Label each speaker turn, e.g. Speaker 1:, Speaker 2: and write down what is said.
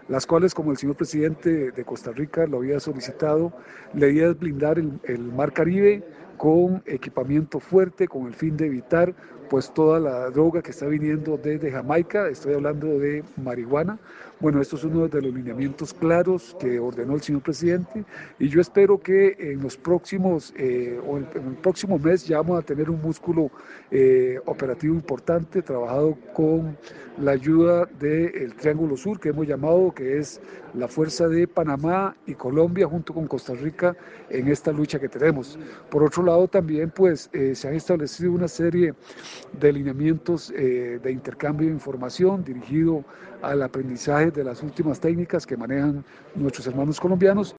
Speaker 1: las cuales, como el señor presidente de Costa Rica lo había solicitado, la idea es blindar el Mar Caribe con equipamiento fuerte, con el fin de evitar pues toda la droga que está viniendo desde Jamaica, estoy hablando de marihuana. Bueno, esto es uno de los lineamientos claros que ordenó el señor presidente y yo espero que en los próximos en el próximo mes ya vamos a tener un músculo operativo importante, trabajado con la ayuda del Triángulo Sur, que hemos llamado, que es la fuerza de Panamá y Colombia junto con Costa Rica en esta lucha que tenemos. Por otro lado, también pues se han establecido una serie de lineamientos de intercambio de información dirigido al aprendizaje de las últimas técnicas que manejan nuestros hermanos colombianos.